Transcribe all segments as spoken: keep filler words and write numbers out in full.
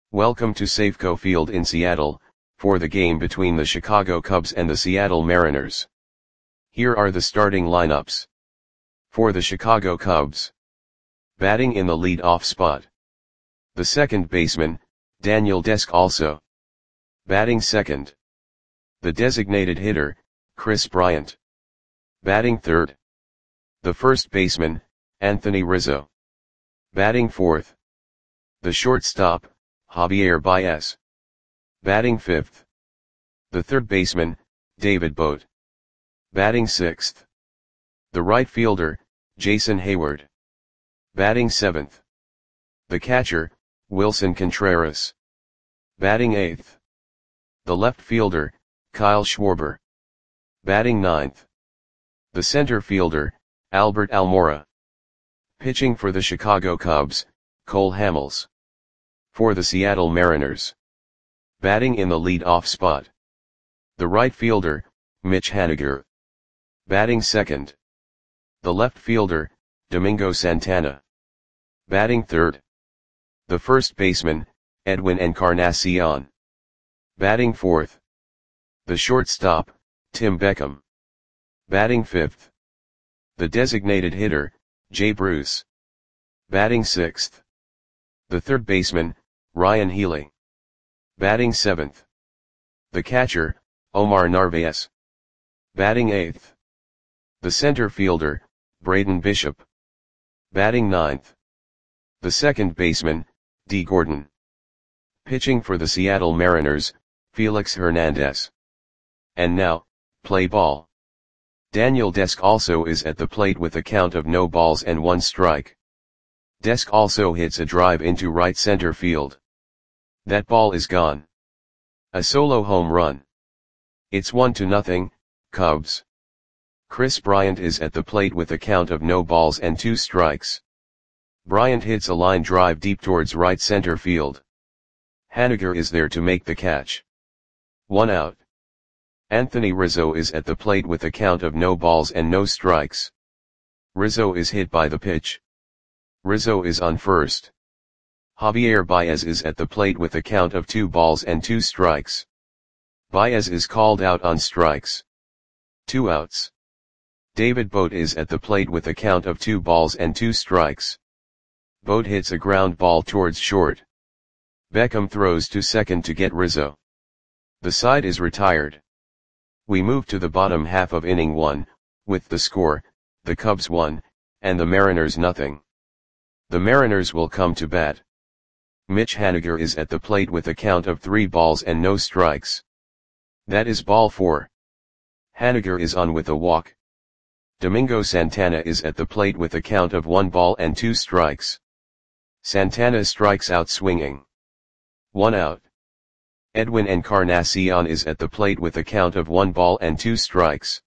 Welcome to Safeco Field in Seattle, for the game between the Chicago Cubs and the Seattle Mariners. Here are the starting lineups. For the Chicago Cubs. Batting in the lead-off spot. The second baseman, Daniel Descalso. Batting second. The designated hitter, Kris Bryant. Batting third. The first baseman, Anthony Rizzo. Batting fourth. The shortstop, Javier Baez. Batting fifth. The third baseman, David Bote. Batting sixth. The right fielder, Jason Heyward. Batting seventh. The catcher, Willson Contreras. Batting eighth. The left fielder, Kyle Schwarber. Batting ninth. The center fielder, Albert Almora. Pitching for the Chicago Cubs, Cole Hamels. For the Seattle Mariners. Batting in the lead-off spot. The right fielder, Mitch Haniger. Batting second. The left fielder, Domingo Santana. Batting third. The first baseman, Edwin Encarnacion. Batting fourth. The shortstop, Tim Beckham. Batting fifth. The designated hitter, Jay Bruce. Batting sixth. The third baseman, Ryan Healy. Batting seventh. The catcher, Omar Narvaez. Batting eighth. The center fielder, Braden Bishop. Batting ninth. The second baseman, Dee Gordon. Pitching for the Seattle Mariners, Felix Hernandez. And now, play ball. Daniel Descalso is at the plate with a count of no balls and one strike. Descalso hits a drive into right center field. That ball is gone. A solo home run. It's one to nothing, Cubs. Kris Bryant is at the plate with a count of no balls and two strikes. Bryant hits a line drive deep towards right center field. Haniger is there to make the catch. One out. Anthony Rizzo is at the plate with a count of no balls and no strikes. Rizzo is hit by the pitch. Rizzo is on first. Javier Baez is at the plate with a count of two balls and two strikes. Baez is called out on strikes. Two outs. David Bote is at the plate with a count of two balls and two strikes. Bote hits a ground ball towards short. Beckham throws to second to get Rizzo. The side is retired. We move to the bottom half of inning one, with the score, the Cubs one, and the Mariners nothing. The Mariners will come to bat. Mitch Haniger is at the plate with a count of three balls and no strikes. That is ball four. Haniger is on with a walk. Domingo Santana is at the plate with a count of one ball and two strikes. Santana strikes out swinging. One out. Edwin Encarnacion is at the plate with a count of one ball and two strikes.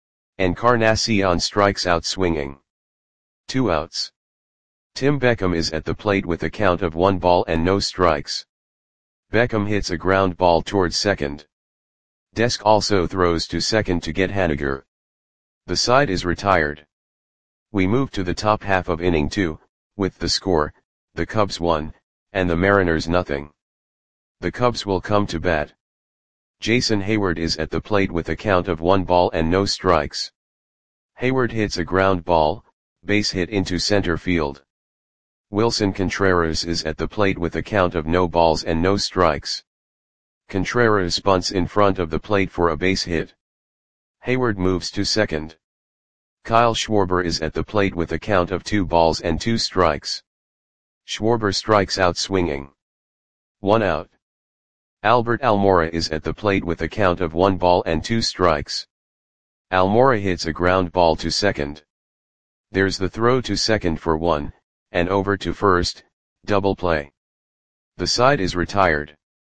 Encarnacion strikes out swinging. Two outs. Tim Beckham is at the plate with a count of one ball and no strikes. Beckham hits a ground ball towards second. Descalso throws to second to get Haniger. The side is retired. We move to the top half of inning two, with the score, the Cubs one, and the Mariners nothing. The Cubs will come to bat. Jason Heyward is at the plate with a count of one ball and no strikes. Heyward hits a ground ball, base hit into center field. Willson Contreras is at the plate with a count of no balls and no strikes. Contreras bunts in front of the plate for a base hit. Heyward moves to second. Kyle Schwarber is at the plate with a count of two balls and two strikes. Schwarber strikes out swinging. One out. Albert Almora is at the plate with a count of one ball and two strikes. Almora hits a ground ball to second. There's the throw to second for one, and over to first, double play. The side is retired.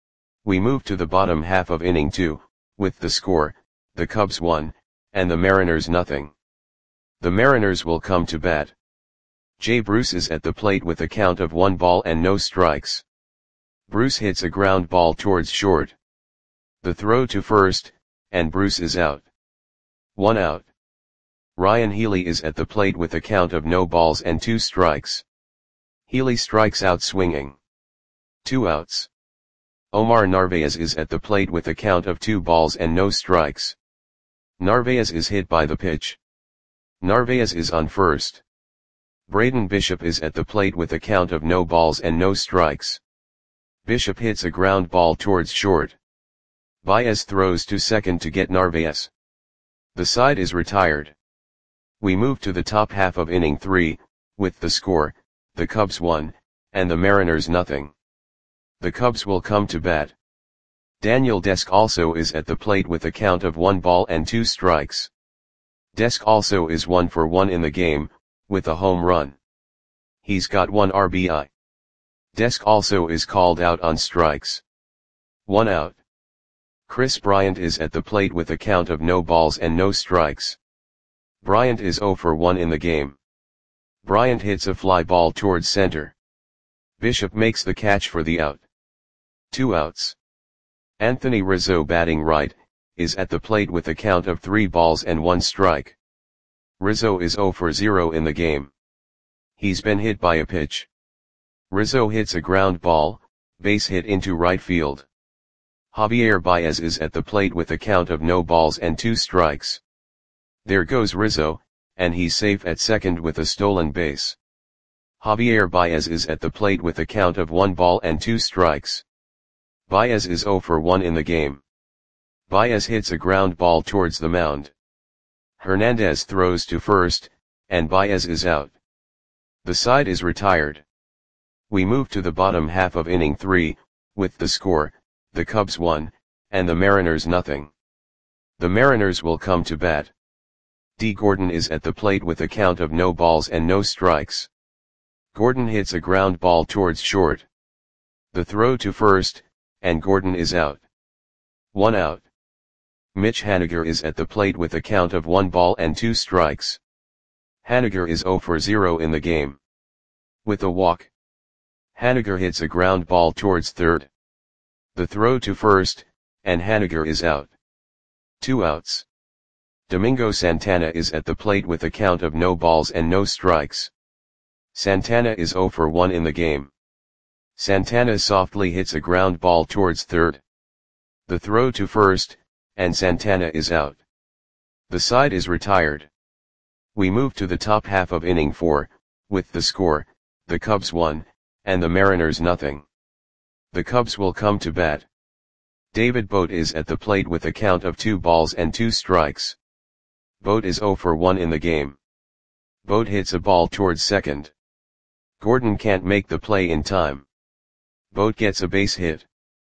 We move to the bottom half of inning two, with the score, the Cubs one, and the Mariners nothing. The Mariners will come to bat. Jay Bruce is at the plate with a count of one ball and no strikes. Bruce hits a ground ball towards short. The throw to first, and Bruce is out. One out. Ryan Healy is at the plate with a count of no balls and two strikes. Healy strikes out swinging. Two outs. Omar Narvaez is at the plate with a count of two balls and no strikes. Narvaez is hit by the pitch. Narvaez is on first. Braden Bishop is at the plate with a count of no balls and no strikes. Bishop hits a ground ball towards short. Baez throws to second to get Narvaez. The side is retired. We move to the top half of inning three, with the score, the Cubs one, and the Mariners nothing. The Cubs will come to bat. Daniel Desk also is at the plate with a count of one ball and two strikes. Desk also is one for one in the game, with a home run. He's got one R B I. Desk also is called out on strikes. One out. Chris Bryant is at the plate with a count of no balls and no strikes. Bryant is zero for one in the game. Bryant hits a fly ball towards center. Bishop makes the catch for the out. Two outs. Anthony Rizzo, batting right, is at the plate with a count of three balls and one strike. Rizzo is zero for zero in the game. He's been hit by a pitch. Rizzo hits a ground ball, base hit into right field. Javier Baez is at the plate with a count of no balls and two strikes. There goes Rizzo, and he's safe at second with a stolen base. Javier Baez is at the plate with a count of one ball and two strikes. Baez is zero for one in the game. Baez hits a ground ball towards the mound. Hernandez throws to first, and Baez is out. The side is retired. We move to the bottom half of inning three, with the score, the Cubs one, and the Mariners nothing. The Mariners will come to bat. D. Gordon is at the plate with a count of no balls and no strikes. Gordon hits a ground ball towards short. The throw to first, and Gordon is out. One out. Mitch Haniger is at the plate with a count of one ball and two strikes. Haniger is zero for zero in the game. With a walk. Haniger hits a ground ball towards third. The throw to first, and Haniger is out. Two outs. Domingo Santana is at the plate with a count of no balls and no strikes. Santana is zero for one in the game. Santana softly hits a ground ball towards third. The throw to first, and Santana is out. The side is retired. We move to the top half of inning four, with the score, the Cubs one, and the Mariners nothing. The Cubs will come to bat. David Bote is at the plate with a count of two balls and two strikes. Bote is zero for one in the game. Bote hits a ball towards second. Gordon can't make the play in time. Bote gets a base hit.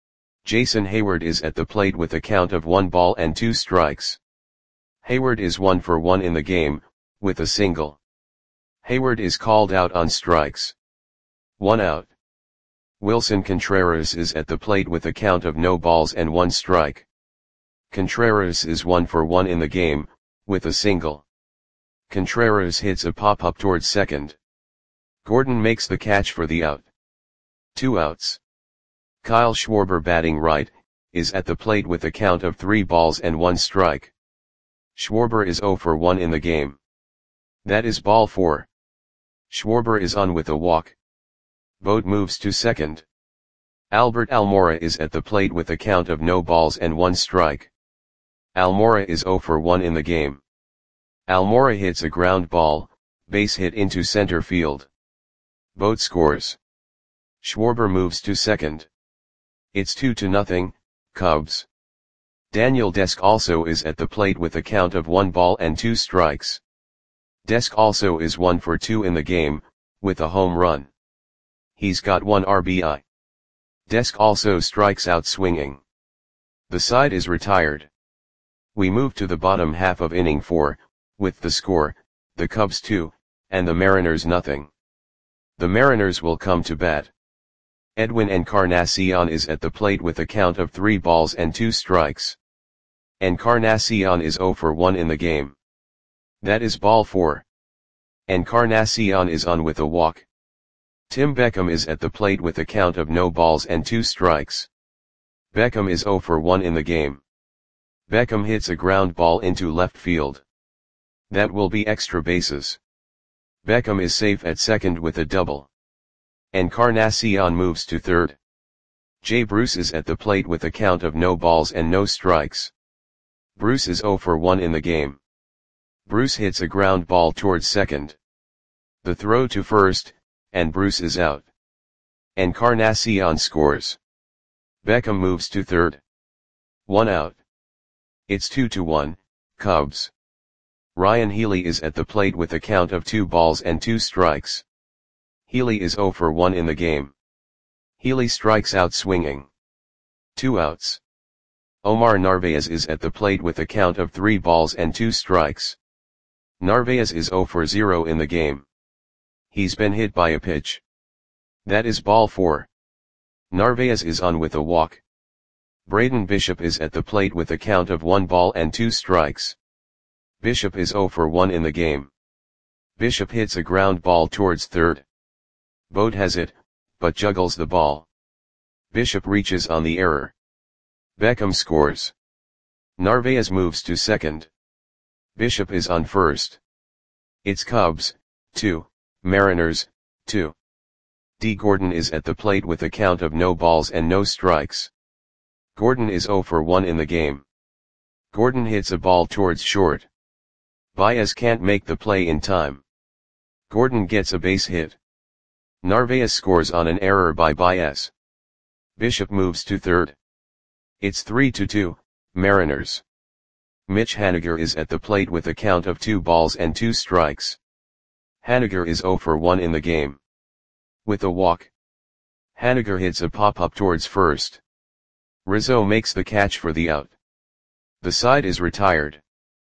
Jason Hayward is at the plate with a count of one ball and two strikes. Hayward is one for one in the game, with a single. Hayward is called out on strikes. One out. Wilson Contreras is at the plate with a count of no balls and one strike. Contreras is one for one in the game, with a single. Contreras hits a pop-up towards second. Gordon makes the catch for the out. Two outs. Kyle Schwarber, batting right, is at the plate with a count of three balls and one strike. Schwarber is zero for one in the game. That is ball four. Schwarber is on with a walk. Bote moves to second. Albert Almora is at the plate with a count of no balls and one strike. Almora is zero for one in the game. Almora hits a ground ball, base hit into center field. Bote scores. Schwarber moves to second. It's two to nothing, Cubs. Daniel Desk also is at the plate with a count of one ball and two strikes. Desk also is one for two in the game, with a home run. He's got one R B I. Desk also strikes out swinging. The side is retired. We move to the bottom half of inning four, with the score, the Cubs two, and the Mariners nothing. The Mariners will come to bat. Edwin Encarnacion is at the plate with a count of three balls and two strikes. Encarnacion is zero for one in the game. That is ball four. Encarnacion is on with a walk. Tim Beckham is at the plate with a count of no balls and two strikes. Beckham is zero for one in the game. Beckham hits a ground ball into left field. That will be extra bases. Beckham is safe at second with a double. Encarnacion moves to third. Jay Bruce is at the plate with a count of no balls and no strikes. Bruce is zero for one in the game. Bruce hits a ground ball towards second. The throw to first, and Bruce is out. Encarnacion scores. Beckham moves to third. One out. It's two to one, Cubs. Ryan Healy is at the plate with a count of two balls and two strikes. Healy is zero for one in the game. Healy strikes out swinging. Two outs. Omar Narvaez is at the plate with a count of three balls and two strikes. Narvaez is zero for zero in the game. He's been hit by a pitch. That is ball four. Narvaez is on with a walk. Braden Bishop is at the plate with a count of one ball and two strikes. Bishop is zero for one in the game. Bishop hits a ground ball towards third. Boat has it, but juggles the ball. Bishop reaches on the error. Beckham scores. Narvaez moves to second. Bishop is on first. It's Cubs, two, Mariners, two. D. Gordon is at the plate with a count of no balls and no strikes. Gordon is zero for one in the game. Gordon hits a ball towards short. Baez can't make the play in time. Gordon gets a base hit. Narvaez scores on an error by Baez. Bishop moves to third. It's three to two, Mariners. Mitch Haniger is at the plate with a count of two balls and two strikes. Haniger is zero for one in the game. With a walk. Haniger hits a pop-up towards first. Rizzo makes the catch for the out. The side is retired.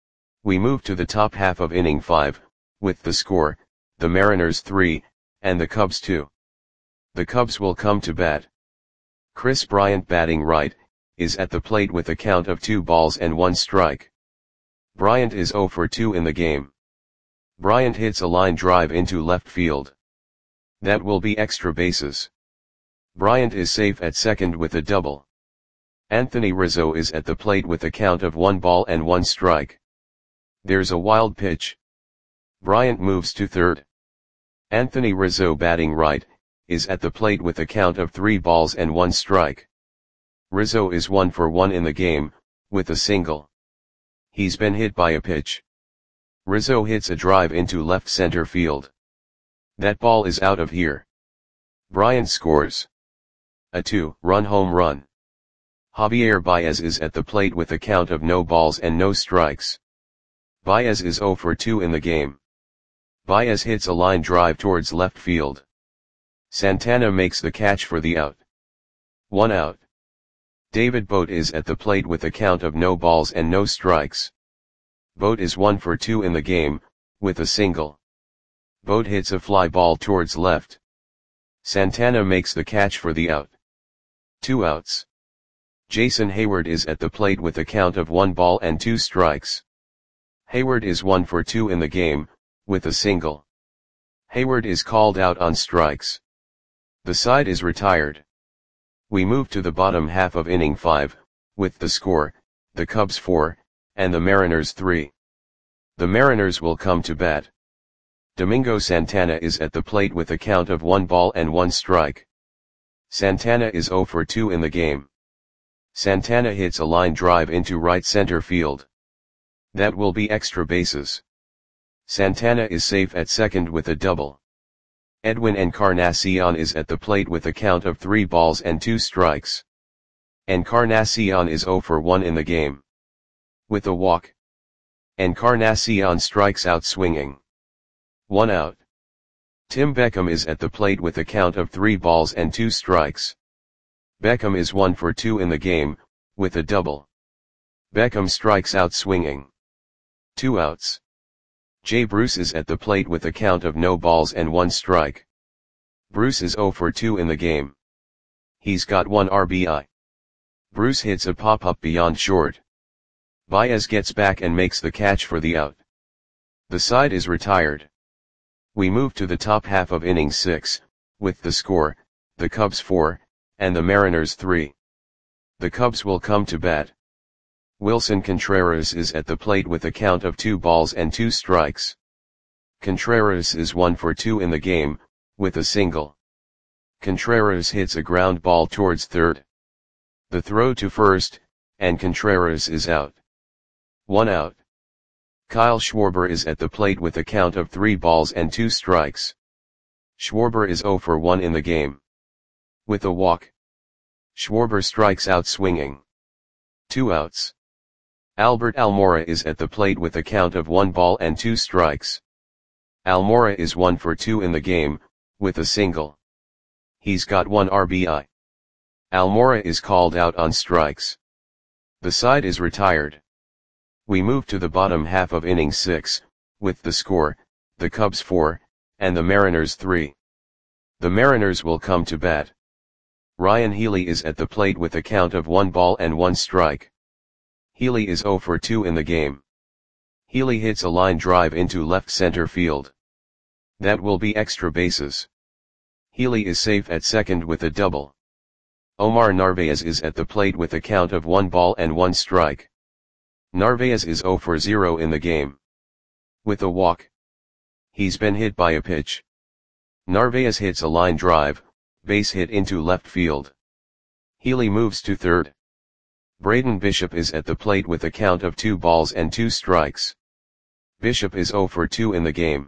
We move to the top half of inning five, with the score, the Mariners three, and the Cubs two. The Cubs will come to bat. Chris Bryant, batting right, is at the plate with a count of two balls and one strike. Bryant is zero for two in the game. Bryant hits a line drive into left field. That will be extra bases. Bryant is safe at second with a double. Anthony Rizzo is at the plate with a count of one ball and one strike. There's a wild pitch. Bryant moves to third. Anthony Rizzo, batting right, is at the plate with a count of three balls and one strike. Rizzo is one for one in the game, with a single. He's been hit by a pitch. Rizzo hits a drive into left center field. That ball is out of here. Bryant scores. A two-run home run. Javier Baez is at the plate with a count of no balls and no strikes. Baez is zero for two in the game. Baez hits a line drive towards left field. Santana makes the catch for the out. One out. David Bote is at the plate with a count of no balls and no strikes. Bote is one for two in the game, with a single. Bote hits a fly ball towards left. Santana makes the catch for the out. Two outs. Jason Hayward is at the plate with a count of one ball and two strikes. Hayward is one for two in the game, with a single. Hayward is called out on strikes. The side is retired. We move to the bottom half of inning five, with the score, the Cubs four, and the Mariners three. The Mariners will come to bat. Domingo Santana is at the plate with a count of one ball and one strike. Santana is zero for two in the game. Santana hits a line drive into right center field. That will be extra bases. Santana is safe at second with a double. Edwin Encarnacion is at the plate with a count of three balls and two strikes. Encarnacion is zero for one in the game. With a walk. Encarnacion strikes out swinging. One out. Tim Beckham is at the plate with a count of three balls and two strikes. Beckham is one for two in the game, with a double. Beckham strikes out swinging. Two outs. Jay Bruce is at the plate with a count of no balls and one strike. Bruce is zero for two in the game. He's got one R B I. Bruce hits a pop-up beyond short. Baez gets back and makes the catch for the out. The side is retired. We move to the top half of inning six, with the score, the Cubs four, and the Mariners three. The Cubs will come to bat. Wilson Contreras is at the plate with a count of two balls and two strikes. Contreras is one for two in the game, with a single. Contreras hits a ground ball towards third. The throw to first, and Contreras is out. One out. Kyle Schwarber is at the plate with a count of three balls and two strikes. Schwarber is zero for one in the game. With a walk, Schwarber strikes out swinging. Two outs. Albert Almora is at the plate with a count of one ball and two strikes. Almora is one for two in the game, with a single. He's got one R B I. Almora is called out on strikes. The side is retired. We move to the bottom half of inning six, with the score, the Cubs four, and the Mariners three. The Mariners will come to bat. Ryan Healy is at the plate with a count of one ball and one strike. Healy is zero for two in the game. Healy hits a line drive into left center field. That will be extra bases. Healy is safe at second with a double. Omar Narvaez is at the plate with a count of one ball and one strike. Narvaez is zero for zero in the game. With a walk. He's been hit by a pitch. Narvaez hits a line drive, base hit into left field. Healy moves to third. Braden Bishop is at the plate with a count of two balls and two strikes. Bishop is zero for two in the game.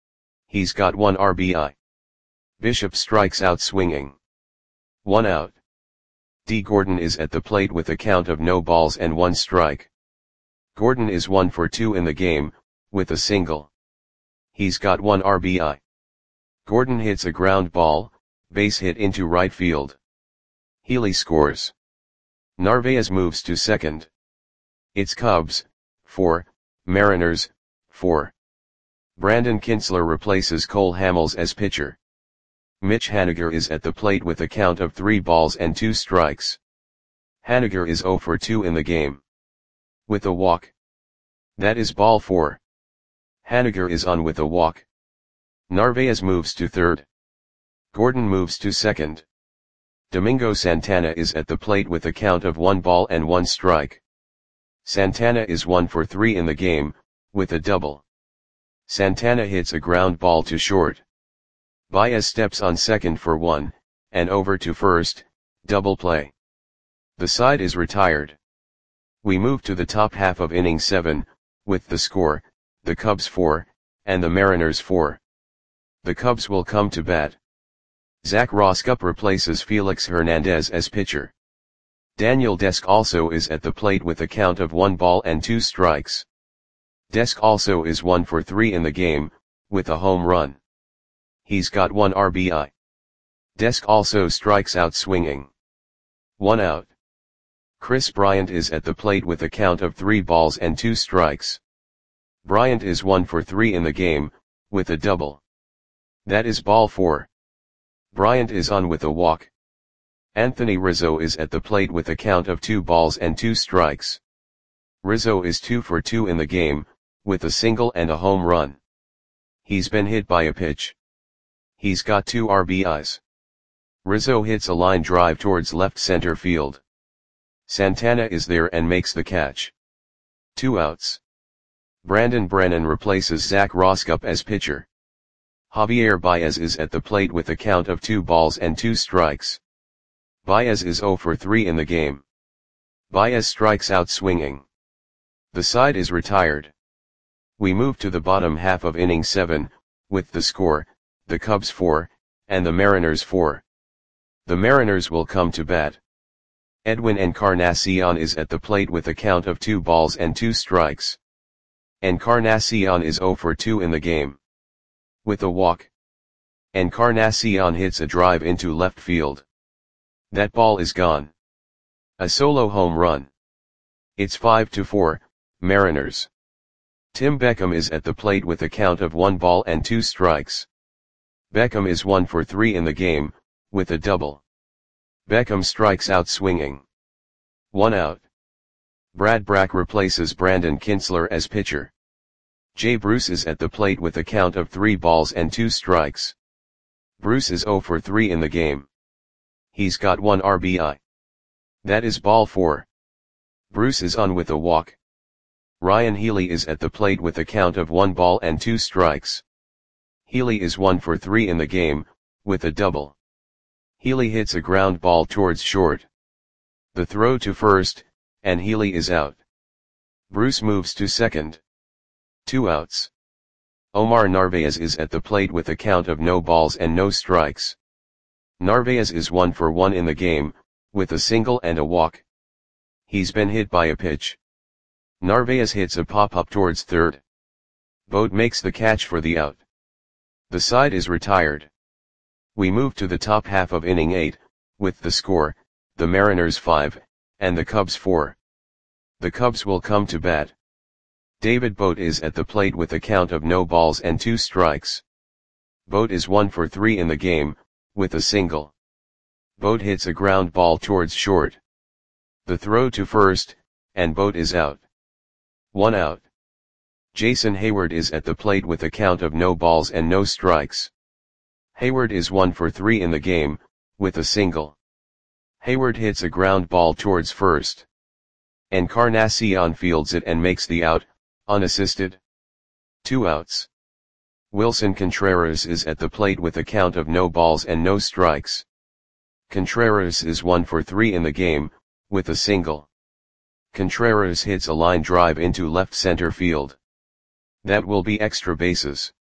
He's got one R B I. Bishop strikes out swinging. One out. D. Gordon is at the plate with a count of no balls and one strike. Gordon is one for two in the game, with a single. He's got one R B I. Gordon hits a ground ball, base hit into right field. Healy scores. Narvaez moves to second. It's Cubs, four, Mariners, four. Brandon Kintzler replaces Cole Hamels as pitcher. Mitch Haniger is at the plate with a count of three balls and two strikes. Haniger is zero for two in the game. With a walk. That is ball four. Haniger is on with a walk. Narvaez moves to third. Gordon moves to second. Domingo Santana is at the plate with a count of one ball and one strike. Santana is one for three in the game, with a double. Santana hits a ground ball to short. Baez steps on second for one, and over to first, double play. The side is retired. We move to the top half of inning seven, with the score, the Cubs four, and the Mariners four. The Cubs will come to bat. Zach Roskup replaces Felix Hernandez as pitcher. Daniel Desk also is at the plate with a count of one ball and two strikes. Desk also is one for three in the game, with a home run. He's got one R B I. Desk also strikes out swinging. One out. Chris Bryant is at the plate with a count of three balls and two strikes. Bryant is one for three in the game, with a double. That is ball four. Bryant is on with a walk. Anthony Rizzo is at the plate with a count of two balls and two strikes. Rizzo is two for two in the game, with a single and a home run. He's been hit by a pitch. He's got two R B Is. Rizzo hits a line drive towards left center field. Santana is there and makes the catch. Two outs. Brandon Brennan replaces Zach Roskup as pitcher. Javier Baez is at the plate with a count of two balls and two strikes. Baez is zero for three in the game. Baez strikes out swinging. The side is retired. We move to the bottom half of inning seven, with the score, the Cubs four, and the Mariners four. The Mariners will come to bat. Edwin Encarnacion is at the plate with a count of two balls and two strikes. Encarnacion is zero for two in the game. With a walk. Encarnacion hits a drive into left field. That ball is gone. A solo home run. It's five to four, Mariners. Tim Beckham is at the plate with a count of one ball and two strikes. Beckham is one for three in the game, with a double. Beckham strikes out swinging. One out. Brad Brach replaces Brandon Kintzler as pitcher. Jay Bruce is at the plate with a count of three balls and two strikes. Bruce is zero for three in the game. He's got one R B I. That is ball four. Bruce is on with a walk. Ryan Healy is at the plate with a count of one ball and two strikes. Healy is one for three in the game, with a double. Healy hits a ground ball towards short. The throw to first, and Healy is out. Bruce moves to second. Two outs. Omar Narvaez is at the plate with a count of no balls and no strikes. Narvaez is one for one in the game, with a single and a walk. He's been hit by a pitch. Narvaez hits a pop-up towards third. Boat makes the catch for the out. The side is retired. We move to the top half of inning eight, with the score, the Mariners five, and the Cubs four. The Cubs will come to bat. David Bote is at the plate with a count of no balls and two strikes. Bote is one for three in the game, with a single. Bote hits a ground ball towards short. The throw to first, and Bote is out. One out. Jason Heyward is at the plate with a count of no balls and no strikes. Heyward is one for three in the game, with a single. Heyward hits a ground ball towards first. Encarnacion fields it and makes the out, unassisted. Two outs. Wilson Contreras is at the plate with a count of no balls and no strikes. Contreras is one for three in the game, with a single. Contreras hits a line drive into left center field. That will be extra bases.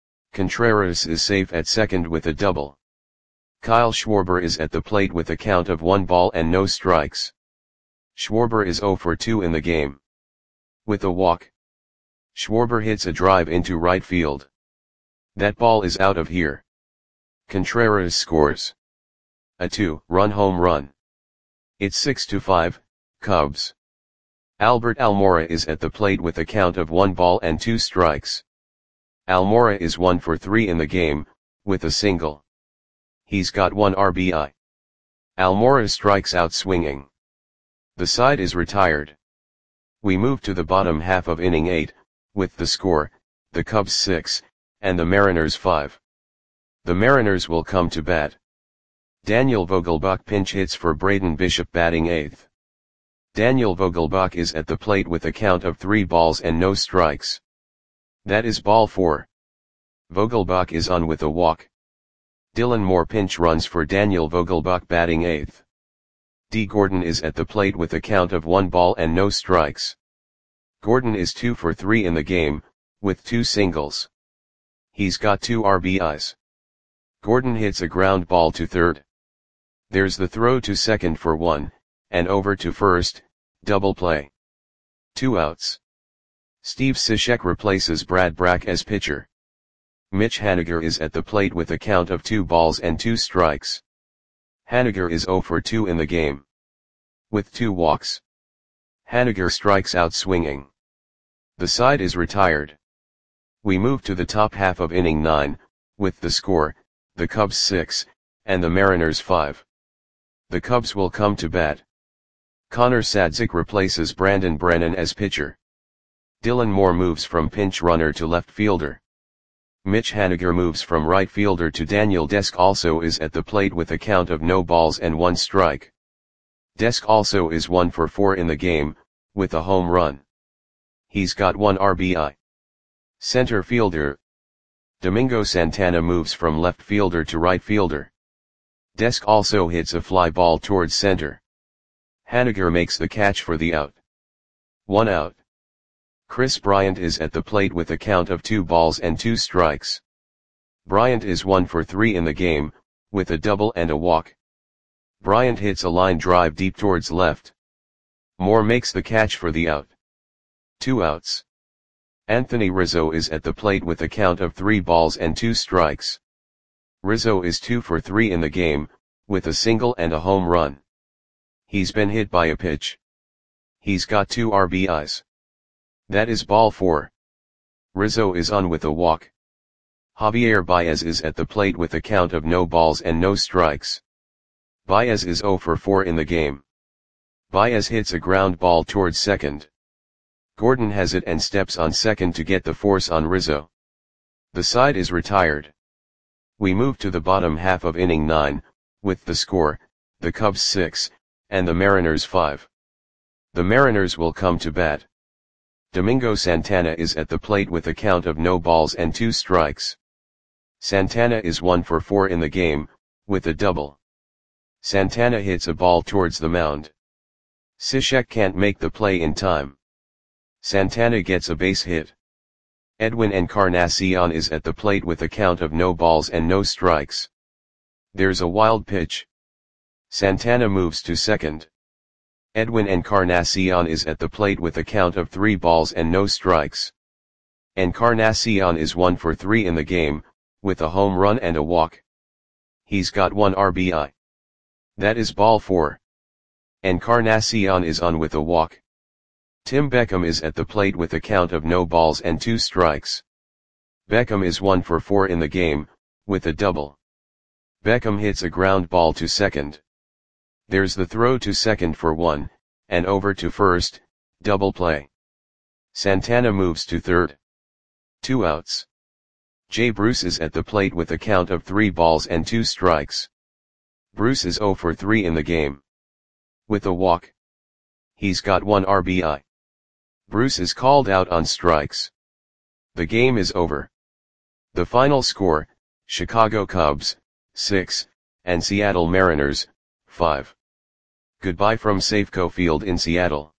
Contreras is safe at second with a double. Kyle Schwarber is at the plate with a count of one ball and no strikes. Schwarber is zero for two in the game. With a walk. Schwarber hits a drive into right field. That ball is out of here. Contreras scores a two-run home run. It's six to five, Cubs. Albert Almora is at the plate with a count of one ball and two strikes. Almora is one for three in the game, with a single. He's got one R B I. Almora strikes out swinging. The side is retired. We move to the bottom half of inning eight, with the score, the Cubs six, and the Mariners five. The Mariners will come to bat. Daniel Vogelbach pinch hits for Braden Bishop batting eighth. Daniel Vogelbach is at the plate with a count of three balls and no strikes. That is ball four. Vogelbach is on with a walk. Dylan Moore pinch runs for Daniel Vogelbach batting eighth. D. Gordon is at the plate with a count of one ball and no strikes. Gordon is two for three in the game, with two singles. He's got two R B Is. Gordon hits a ground ball to third. There's the throw to second for one, and over to first, double play. Two outs. Steve Cishek replaces Brad Brach as pitcher. Mitch Haniger is at the plate with a count of two balls and two strikes. Haniger is zero for two in the game. With two walks. Haniger strikes out swinging. The side is retired. We move to the top half of inning nine, with the score, the Cubs six, and the Mariners five. The Cubs will come to bat. Connor Sadzik replaces Brandon Brennan as pitcher. Dylan Moore moves from pinch runner to left fielder. Mitch Haniger moves from right fielder to Daniel Desk also is at the plate with a count of no balls and one strike. Desk also is one for four in the game, with a home run. He's got one R B I. Center fielder Domingo Santana moves from left fielder to right fielder. Desk also hits a fly ball towards center. Haniger makes the catch for the out. One out. Chris Bryant is at the plate with a count of two balls and two strikes. Bryant is one for three in the game, with a double and a walk. Bryant hits a line drive deep towards left. Moore makes the catch for the out. Two outs. Anthony Rizzo is at the plate with a count of three balls and two strikes. Rizzo is two for three in the game, with a single and a home run. He's been hit by a pitch. He's got two R B Is. That is ball four. Rizzo is on with a walk. Javier Baez is at the plate with a count of no balls and no strikes. Baez is zero for four in the game. Baez hits a ground ball towards second. Gordon has it and steps on second to get the force on Rizzo. The side is retired. We move to the bottom half of inning nine, with the score, the Cubs six, and the Mariners five. The Mariners will come to bat. Domingo Santana is at the plate with a count of no balls and two strikes. Santana is one for four in the game, with a double. Santana hits a ball towards the mound. Cishek can't make the play in time. Santana gets a base hit. Edwin Encarnacion is at the plate with a count of no balls and no strikes. There's a wild pitch. Santana moves to second. Edwin Encarnacion is at the plate with a count of three balls and no strikes. Encarnacion is one for three in the game, with a home run and a walk. He's got one R B I. That is ball four. Encarnacion is on with a walk. Tim Beckham is at the plate with a count of no balls and two strikes. Beckham is one for four in the game, with a double. Beckham hits a ground ball to second. There's the throw to second for one, and over to first, double play. Santana moves to third. Two outs. Jay Bruce is at the plate with a count of three balls and two strikes. Bruce is zero for three in the game. With a walk. He's got one R B I. Bruce is called out on strikes. The game is over. The final score, Chicago Cubs, six, and Seattle Mariners, five. Goodbye from Safeco Field in Seattle.